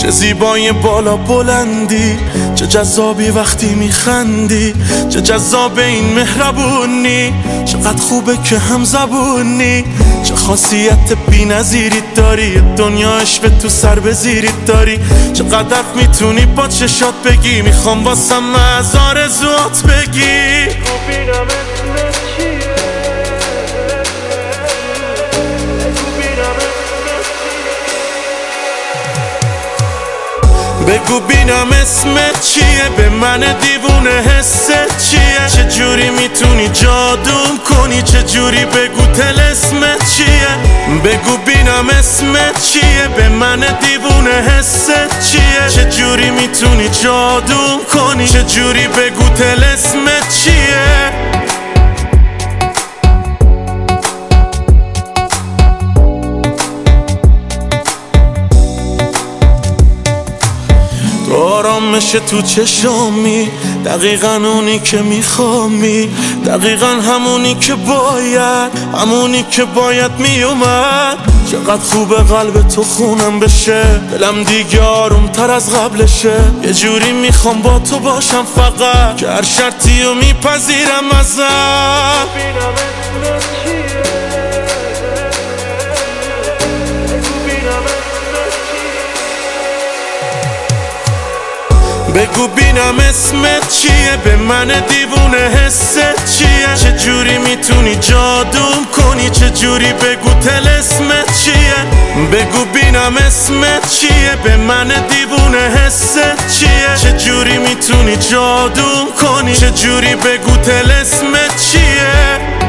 چه زیبای بالا بلندی، چه جذابی وقتی میخندی، چه جذاب این مهربونی، چقدر خوبه که هم زبونی، چه خاصیت بی نظیری داری، دنیا عشق تو سر بزیری داری، چقدر میتونی با چشات بگی، میخوام واسم از آرزوات بگی. بگو بینم اسمت چیه، به من دیوونه حست چیه، چه جوری میتونی جادوم کنی، چه جوری بگو طلسمت چیه، بگو بینم اسمت چیه، به من دیوونه حست چیه، چه جوری میتونی جادوم کنی، چه جوری بگو طلسمت چیه. آرامش تو چشامی، دقیقا اونی که میخوامی، دقیقا همونی که باید میومد. چقدر خوبه قلب تو خونم بشه، دلم دیگه آروم تر از قبلشه، یه جوری میخوام با تو باشم فقط، که هر شرطی رو میپذیرم ازت. بگو بینم اسمت چیه، به من دیوونه حست چیه، چه جوری میتونی جادوم کنی، چه جوری بگو طلسمت چیه، بگو بینم اسمت چیه، به من دیوونه حست چیه، چه جوری میتونی جادوم کنی، چه جوری بگو طلسمت چیه.